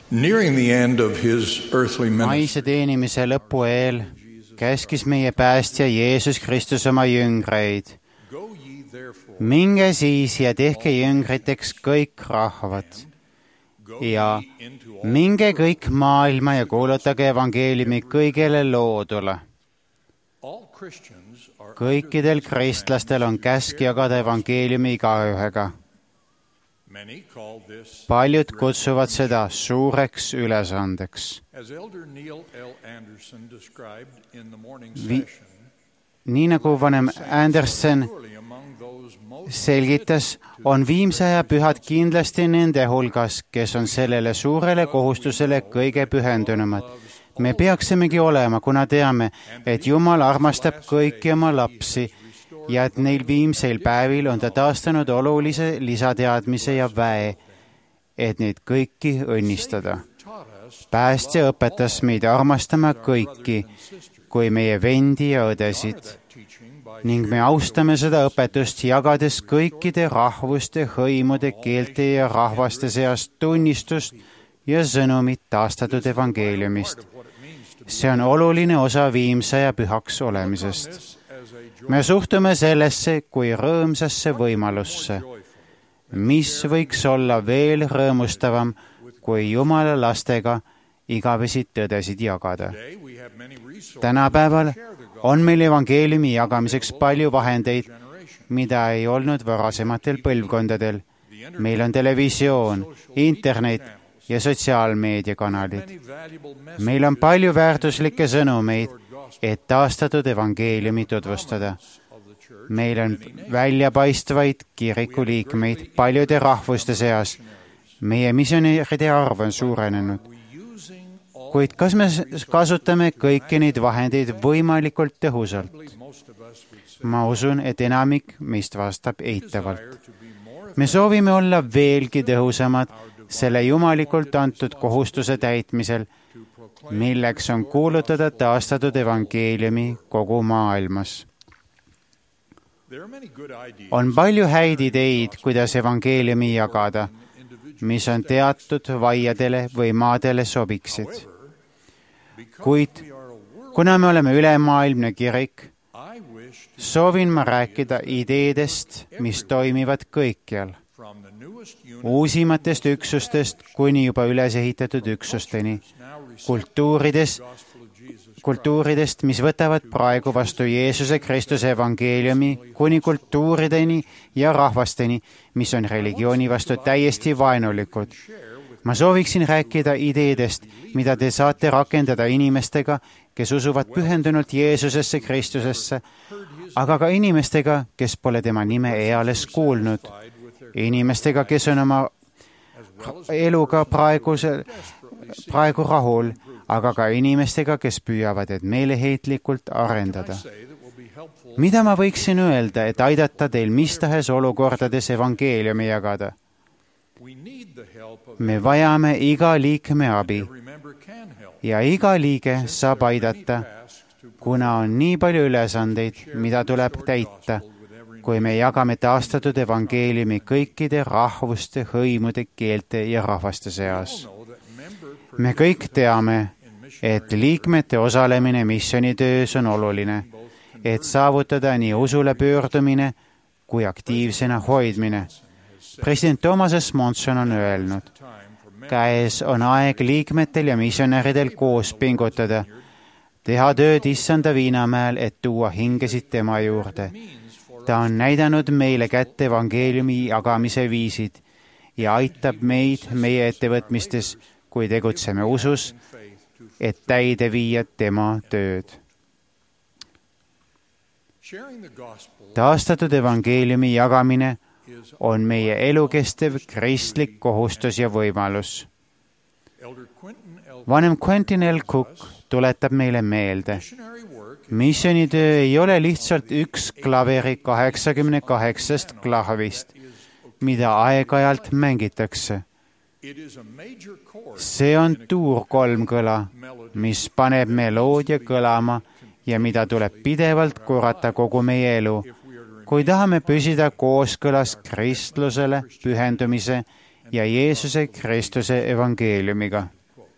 Nearing the end of his earthly ministry, maise teenimise lõpu eel käskis meie päästja Jeesus Kristus oma jüngreid. go ye therefore, Minge siis ja tehke jüngriteks kõik rahvad go ja ye into all, minge kõik maailma ja kuulutage evangeeliumi kõigele loodule. all Christians are Kõikidel kristlastel on käsk jagada evangeeliumi igaühega. many call this, Paljud kutsuvad seda suureks ülesandeks. as Elder Neil L. Anderson described in the morning Vi- session, Nii nagu vanem Anderson surely among those most selgitas, on viimse aja pühad kindlasti nende hulgas, kes on sellele suurele kohustusele kõige pühendunumad. Me peaksimegi olema, kuna teame, et Jumal armastab kõiki oma lapsi ja et neil viimseil päevil on ta taastanud olulise lisateadmise ja väe, et neid kõiki õnnistada. taught us Päästja õpetas meid armastama kõiki kui meie vendi ja õdesid teaching by ning me austame seda õpetust, jagades kõikide rahvuste, hõimude, keelte ja rahvaste seas tunnistust ja sõnumit taastatud evangeeliumist. what it means to See on oluline osa viimse ja pühaks olemisest. this as a Me suhtume sellesse kui rõõmsasse võimalusse, joyful. mis võiks olla veel rõõmustavam, kui Jumala lastega igavesi tõdesid jagada. Today we have many resources Tänapäeval on meil evangeeliumi jagamiseks palju vahendeid, mida ei olnud varasematel põlvkondadel. Meil on televisioon, internet ja sotsiaalmeediakanalid. many valuable messages Meil on palju väärtuslikke sõnumeid, et taastatud evangeeliumi tutvustada. of the church. Meil on väljapaistvaid kirikuliikmeid paljude rahvuste seas. Meie misjonäride arv on suurenenud. We using all Kuid kas me kasutame kõiki neid vahendeid võimalikult tõhusalt? most of us would say Ma usun, et enamik meist vastab eitavalt. to be more Me soovime olla veelgi tõhusamad selle jumalikult antud kohustuse täitmisel, milleks on kuulutada taastatud evangeeliumi kogu maailmas. there are many good ideas On palju häid ideid, kuidas evangeeliumi jagada, mis on teatud vaiadele või maadele sobiksid. Kuid we are a world. kuna me oleme ülemaailmne kirik, I wish to soovin ma rääkida ideedest, mis toimivad kõikjal, from the newest unit uusimatest üksustest kuni juba üles ehitatud üksusteni, now receive kultuurides, the gospel of Jesus kultuuridest, mis võtavad praegu vastu Jeesuse Kristuse evangeeliumi, kuni kultuurideni ja rahvasteni, mis on religiooni vastu täiesti vaenulikud. Ma sooviksin rääkida ideedest, mida te saate rakendada inimestega, kes usuvad pühendunult Jeesusesse Kristusesse, aga ka inimestega, kes pole tema nime eales kuulnud, inimestega, kes on oma eluga praegu rahul, aga ka inimestega, kes püüavad et meeleheitlikult arendada. say that will be helpful. Mida ma võiksin öelda, et aidata teil mis tahes olukordades evangeeliumi jagada? We need the help of Me vajame iga liikme abi every member can help. ja iga liige saab aidata, Tasks to kuna on nii palju ülesandeid, mida tuleb täita, with every kui me jagame taastatud evangeeliumi kõikide rahvuste, hõimude, keelte ja rahvaste seas. know that member Me kõik teame, et liikmete osalemine missioonitöös on oluline, et saavutada nii usule pöördumine kui aktiivsena hoidmine. President Thomas S. Monson on öelnud, time for men käes on aeg liikmetel ja missionäridel koos pingutada, teha tööd issanda Viinamäel, et tuua hingesid tema juurde. Ta on näidanud meile kätte evangeeliumi jagamise viisid ja aitab meid meie ettevõtmistes, kui tegutseme usus, et täide viia tema tööd. sharing the gospel Taastatud evangeeliumi jagamine on meie elukestev kristlik kohustus ja võimalus. Elder Quentin L. Vanem Quentin L. Cook tuletab meile meelde, missionary work missioonitöö ei ole lihtsalt üks klaveri 88 klavist, mida aeg-ajalt mängitakse. it is a major chord See on tuurkolmkõla, mis paneb meloodια kõlama ja mida tuleb pidevalt korrata kogu meie elu, kui tahame püsida kooskõlas kristlusele, pühendumise ja Jeesuse Kristuse evangeeliumiga.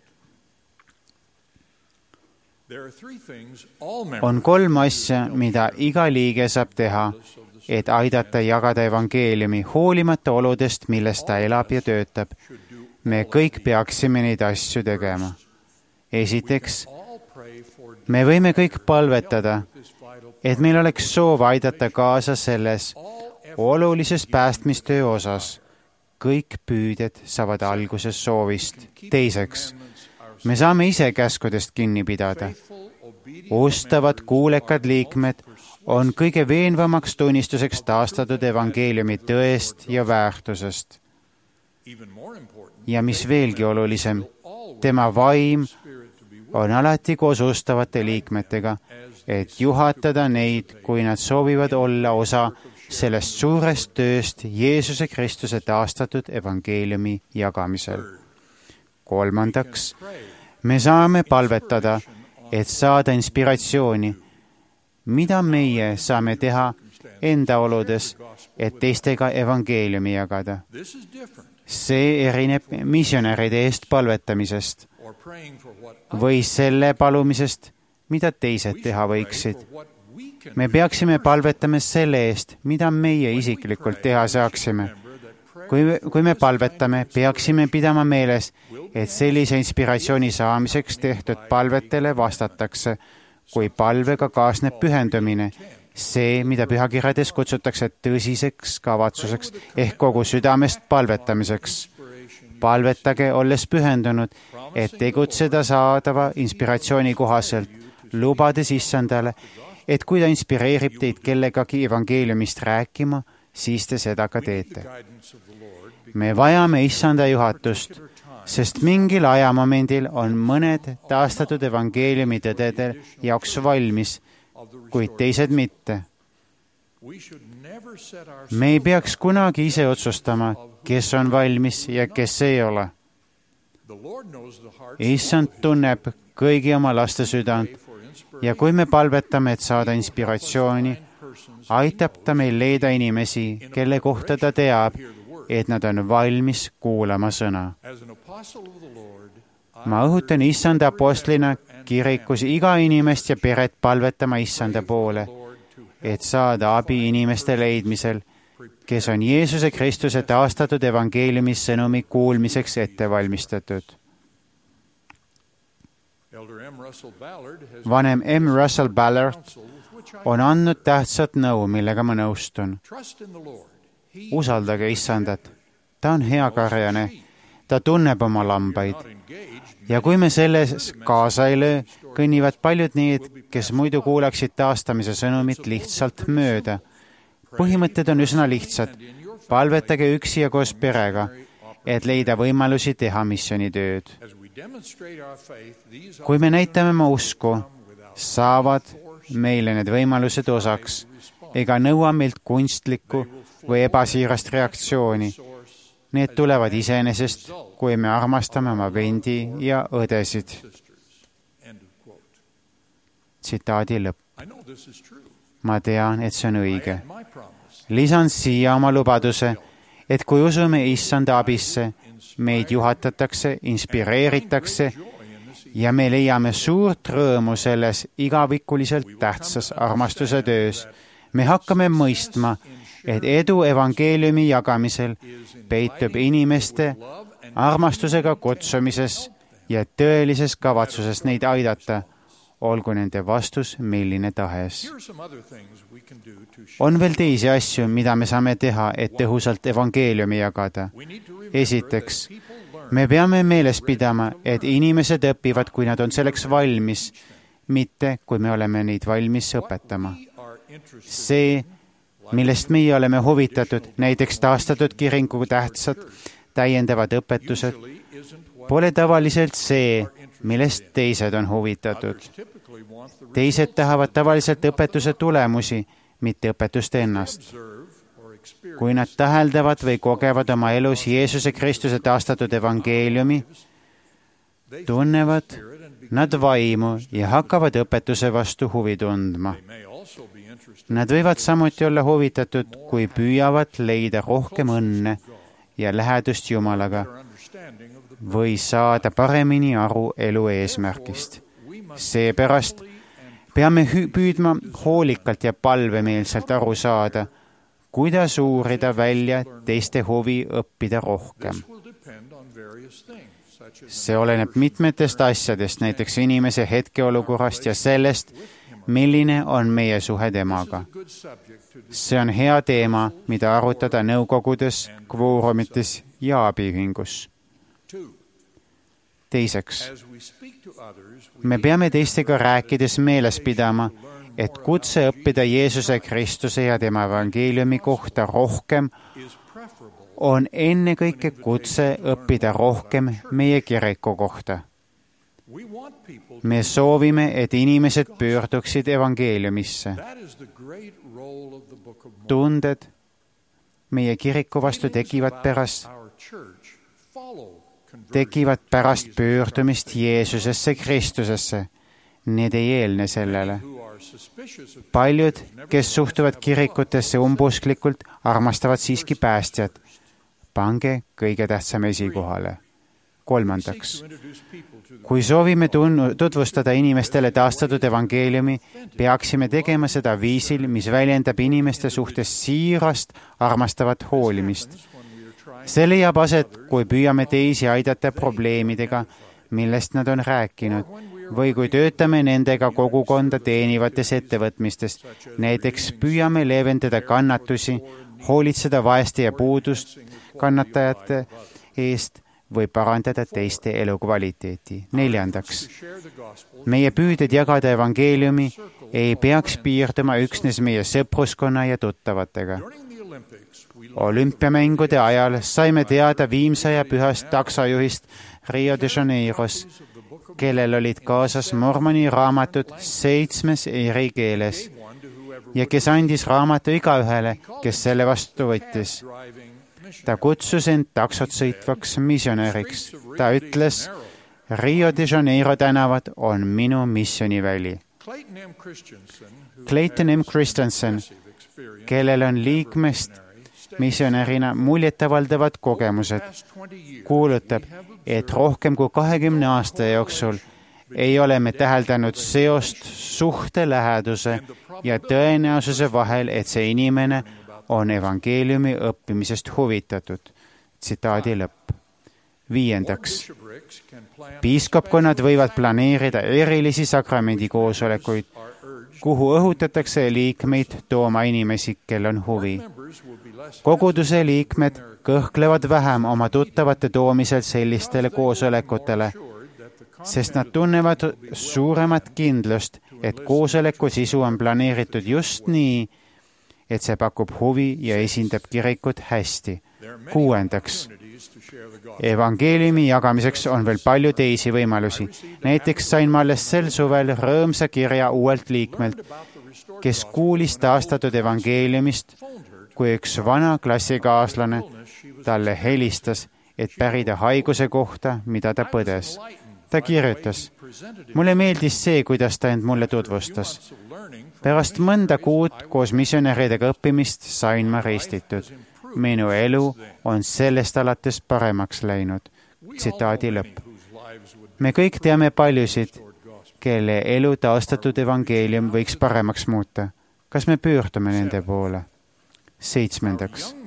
On 3 asja, mida iga liige saab teha, et aidata jagada evangeeliumi hoolimata oludest, milles ta elab ja töötab. Me kõik peaksime neid asju tegema. Esiteks, me võime kõik palvetada, et meil oleks soov aidata kaasa selles olulises päästmistöö osas. Kõik püüded saavad alguse soovist. Teiseks, me saame ise käskudest kinni pidada. Ustavad, kuulekad liikmed on kõige veenvamaks tunnistuseks taastatud evangeeliumi tõest ja väärtusest. Ja mis veelgi olulisem, tema vaim on alati koos ustavate liikmetega, et juhatada neid, kui nad soovivad olla osa sellest suurest tööst Jeesuse Kristuse taastatud evangeeliumi jagamisel. Kolmandaks, me saame palvetada, et saada inspiratsiooni, mida meie saame teha enda oludes, et teistega evangeeliumi jagada. See erineb misjonäride eest palvetamisest või selle palumisest, mida teised teha võiksid. Me peaksime palvetama selle eest, mida meie isiklikult teha saaksime. Kui me palvetame, peaksime pidama meeles, et sellise inspiratsiooni saamiseks tehtud palvetele vastatakse, kui palvega kaasneb pühendumine, see, mida pühakirjades kutsutakse tõsiseks kavatsuseks ehk kogu südamest palvetamiseks. Palvetage, olles pühendunud, et tegutseda saadava inspiratsiooni kohaselt, lubades Issandale, et kui ta inspireerib teid kellegagi evangeeliumist rääkima, siis te seda ka teete. Me vajame Issanda juhatust, sest mingil ajamomendil on mõned taastatud evangeeliumi tõdede jaoks valmis, kuid teised mitte. Me ei peaks kunagi ise otsustama, kes on valmis ja kes ei ole. Issand tunneb kõigi oma laste südant ja kui me palvetame, et saada inspiratsiooni, aitab ta meil leida inimesi, kelle kohta ta teab, et nad on valmis kuulama sõna. Ma õhutan Issanda apostlina kirikus iga inimest ja peret palvetama Issanda poole, et saada abi inimeste leidmisel, kes on Jeesuse Kristuse taastatud evangeeliumi sõnumi kuulmiseks ette valmistatud. Vanem M. Russell Ballard on andnud tähtsat nõu, millega ma nõustun. Usaldage Issandat. Ta on hea karjane. Ta tunneb oma lambaid. Ja kui me selles kaasa ei löö, kõnnivad paljud need, kes muidu kuulaksid taastamise sõnumit lihtsalt mööda. Põhimõtted on üsna lihtsad. Palvetage üksi ja koos perega, et leida võimalusi teha missioonitööd. Kui me näitame oma usku, saavad meile need võimalused osaks ega nõua meilt kunstlikku või ebasiirast reaktsiooni. Need tulevad iseenesest, kui me armastame oma vendi ja õdesid. Tsitaadi lõpp. Ma tean, et see on õige. Lisan siia oma lubaduse, et kui usume Issanda abisse, meid juhatatakse, inspireeritakse ja me leiame suurt rõõmu selles igavikuliselt tähtsas armastuse töös. Me hakkame mõistma, et edu evangeeliumi jagamisel peitub inimeste armastusega kutsumises ja tõelises kavatsuses neid aidata, olgu nende vastus milline tahes. On veel teisi asju, mida me saame teha, et tõhusalt evangeeliumi jagada. Esiteks, me peame meeles pidama, et inimesed õpivad, kui nad on selleks valmis, mitte kui me oleme neid valmis õpetama. See, millest meie oleme huvitatud, näiteks taastatud kiriku tähtsad täiendavad õpetused, pole tavaliselt see, millest teised on huvitatud. Teised tahavad tavaliselt õpetuse tulemusi, mitte õpetust ennast. Kui nad täheldavad või kogevad oma elus Jeesuse Kristuse taastatud evangeeliumi, tunnevad nad vaimu ja hakkavad õpetuse vastu huvi tundma. Nad võivad samuti olla huvitatud, kui püüavad leida rohkem õnne ja lähedust Jumalaga või saada paremini aru elu eesmärgist. Seepärast peame püüdma hoolikalt ja palvemeelselt aru saada, kuidas uurida välja teiste huvi õppida rohkem. See oleneb mitmetest asjadest, näiteks inimese hetkeolukorrast ja sellest, milline on meie suhe temaga. See on hea teema, mida arutada nõukogudes, kvoorumites ja abiühingus. Teiseks, me peame teistega rääkides meeles pidama, et kutse õppida Jeesuse Kristuse ja tema evangeeliumi kohta rohkem on ennekõike kutse õppida rohkem meie kiriku kohta. Me soovime, et inimesed pöörduksid evangeeliumisse. Tunded meie kiriku vastu tekivad pärast pöördumist Jeesusesse Kristusesse. Need ei eelne sellele. Paljud, kes suhtuvad kirikutesse umbusklikult, armastavad siiski päästjat. Pange kõige tähtsam esikohale. Kolmandaks, kui soovime tutvustada inimestele taastatud evangeeliumi, peaksime tegema seda viisil, mis väljendab inimeste suhtes siirast, armastavat hoolimist. See leiab aset, kui püüame teisi aidata probleemidega, millest nad on rääkinud, või kui töötame nendega kogukonda teenivates ettevõtmistes, näiteks püüame leevendada kannatusi, hoolitseda vaeste ja puudust kannatajate eest või parandada teiste elukvaliteeti. Neljandaks, meie püüded jagada evangeeliumi ei peaks piirduma üksnes meie sõpruskonna ja tuttavatega. Olümpiamängude ajal saime teada Viimsaja pühast taksojuhist Rio de Janeiros, kellel olid kaasas mormoni raamatud 7 eri keeles ja kes andis raamatu igaühele, kes selle vastu võttis. Ta kutsus end taksot sõitvaks missionäriks. Ta ütles, Rio de Janeiro tänavad on minu missiooniväli. Clayton M. Christensen, kellel on liikmest missionärina muljetavaldavad kogemused, kuulutab, et rohkem kui 20 aasta jooksul ei ole me täheldanud seost suhte läheduse ja tõenäosuse vahel, et see inimene on evangeeliumi õppimisest huvitatud. Tsitaadi lõpp. Viiendaks, piiskopkonnad võivad planeerida erilisi sakramendikoosolekuid, kuhu õhutatakse liikmeid tooma inimesi, kel on huvi. Koguduse liikmed kõhklevad vähem oma tuttavate toomisel sellistele koosolekutele, sest nad tunnevad suuremat kindlust, et koosoleku sisu on planeeritud just nii, et see pakub huvi ja esindab kirikut hästi. Kuuendaks, evangeeliumi jagamiseks on veel palju teisi võimalusi. Näiteks sain ma alles sel suvel rõõmsa kirja uuelt liikmelt, kes kuulis taastatud evangeeliumist, kui üks vana klassikaaslane talle helistas, et pärida haiguse kohta, mida ta põdes. Ta kirjutas, mulle meeldis see, kuidas ta end mulle tutvustas. Pärast mõnda kuud koos missionäridega õppimist sain ma ristitud. Minu elu on sellest alates paremaks läinud. Tsitaadi lõpp. Me kõik teame paljusid, kelle elu taastatud evangeelium võiks paremaks muuta. Kas me pöördume nende poole? 7.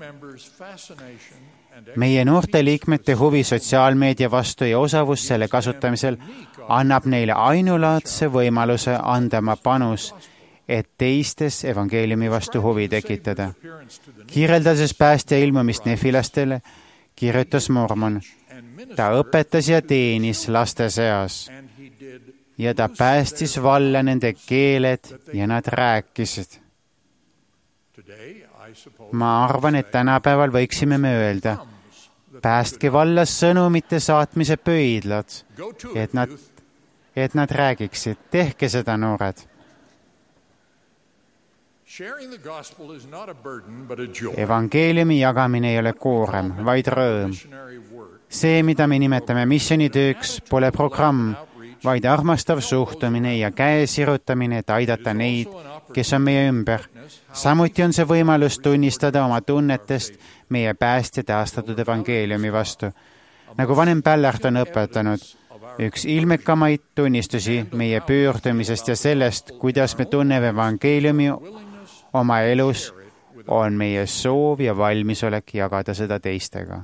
Meie noorte liikmete huvi sotsiaalmeedia vastu ja osavus selle kasutamisel annab neile ainulaadse võimaluse anda oma panus, et teistes evangeeliumi vastu huvi tekitada. Kirjeldades päästja ilmumist nefilastele, kirjutas Mormon. Ta õpetas ja teenis laste seas ja ta päästis valla nende keeled ja nad rääkisid. Ma arvan, et tänapäeval võiksime me öelda, päästke valla sõnumite saatmise pöidlad, et nad räägiksid. Tehke seda, noored. Evangeeliumi jagamine ei ole koorem, vaid rõõm. See, mida me nimetame missioonitööks, pole programm, vaid armastav suhtumine ja käe sirutamine, et aidata neid, kes on meie ümber, samuti on see võimalus tunnistada oma tunnetest meie päästja taastatud evangeeliumi vastu. Nagu vanem Ballard on õpetanud, üks ilmekamaid tunnistusi meie pöördumisest ja sellest, kuidas me tunneme evangeeliumi oma elus, on meie soov ja valmisolek jagada seda teistega.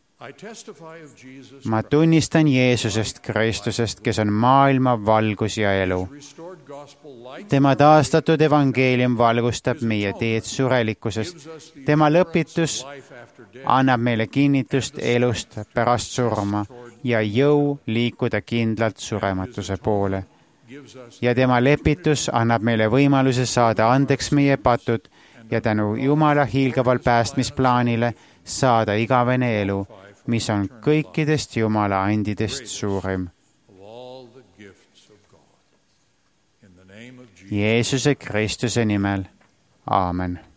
Ma tunnistan Jeesusest Kristusest, kes on maailma valgus ja elu. Tema taastatud evangeelium valgustab meie teed surelikkusest. Tema lõpitus annab meile kinnitust elust pärast surma ja jõu liikuda kindlalt surematuse poole. Ja tema lepitus annab meile võimaluse saada andeks meie patud ja tänu Jumala hiilgaval päästmisplaanile saada igavene elu, mis on kõikidest Jumala andidest suurim. Jeesuse Kristuse nimel. Aamen.